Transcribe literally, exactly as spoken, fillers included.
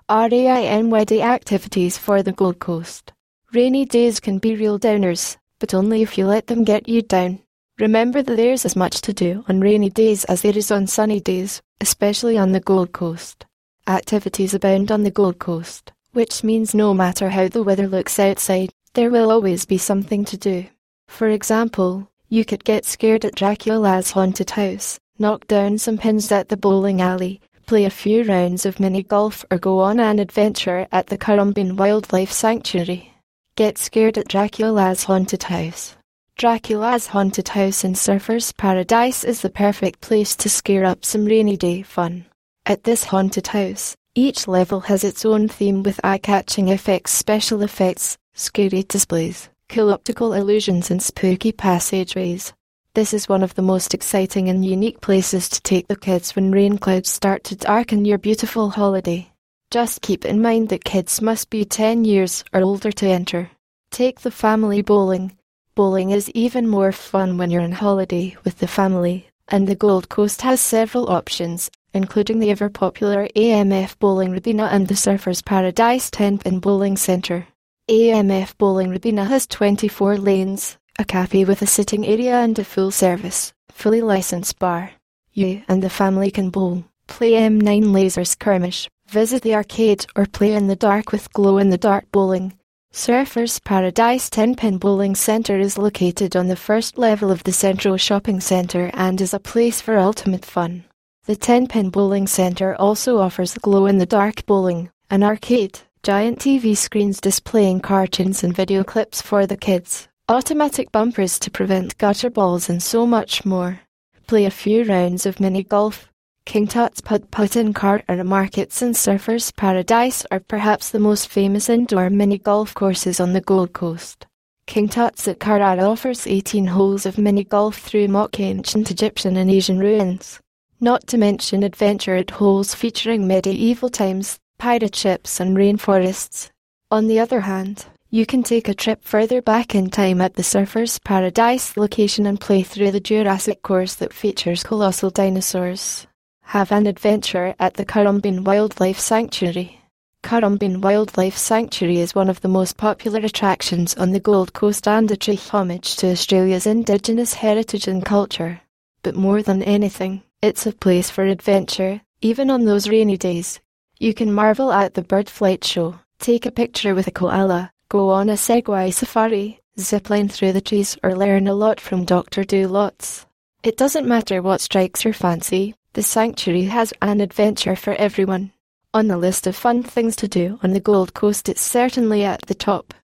Rainy activities for the Gold Coast. Rainy days can be real downers, but only if you let them get you down. Remember that there's as much to do on rainy days as there is on sunny days, especially on the Gold Coast. Activities abound on the Gold Coast, which means no matter how the weather looks outside, there will always be something to do. For example, you could get scared at Dracula's haunted house, knock down some pins at the bowling alley, play a few rounds of mini-golf or go on an adventure at the Currumbin Wildlife Sanctuary. Get scared at Dracula's haunted house. Dracula's haunted house in Surfers Paradise is the perfect place to scare up some rainy day fun. At this haunted house, each level has its own theme with eye-catching effects, special effects, scary displays, cool optical illusions and spooky passageways. This is one of the most exciting and unique places to take the kids when rain clouds start to darken your beautiful holiday. Just keep in mind that kids must be ten years or older to enter. Take the family bowling. Bowling is even more fun when you're on holiday with the family, and the Gold Coast has several options, including the ever-popular A M F Bowling Robina and the Surfers Paradise ten-pin Bowling Centre. A M F Bowling Robina has twenty-four lanes, a cafe with a sitting area and a full-service, fully licensed bar. You and the family can bowl, play M nine laser skirmish, visit the arcade or play in the dark with glow-in-the-dark bowling. Surfers Paradise ten-pin Bowling Centre is located on the first level of the Central Shopping Centre and is a place for ultimate fun. The ten-pin Bowling Centre also offers glow-in-the-dark bowling, an arcade, giant T V screens displaying cartoons and video clips for the kids, automatic bumpers to prevent gutter balls and so much more. Play a few rounds of mini-golf. King Tut's Putt-Putt and Carteret Markets and Surfers Paradise are perhaps the most famous indoor mini-golf courses on the Gold Coast. King Tut's at Carteret offers eighteen holes of mini-golf through mock ancient Egyptian and Asian ruins. Not to mention adventure at holes featuring medieval times, pirate ships and rainforests. On the other hand, you can take a trip further back in time at the Surfers Paradise location and play through the Jurassic course that features colossal dinosaurs. Have an adventure at the Currumbin Wildlife Sanctuary. Currumbin Wildlife Sanctuary is one of the most popular attractions on the Gold Coast and a true homage to Australia's Indigenous heritage and culture. But more than anything, it's a place for adventure, even on those rainy days. You can marvel at the bird flight show, take a picture with a koala, go on a Segway safari, zipline through the trees or learn a lot from Doctor Do-Lots. It doesn't matter what strikes your fancy, the sanctuary has an adventure for everyone. On the list of fun things to do on the Gold Coast, it's certainly at the top.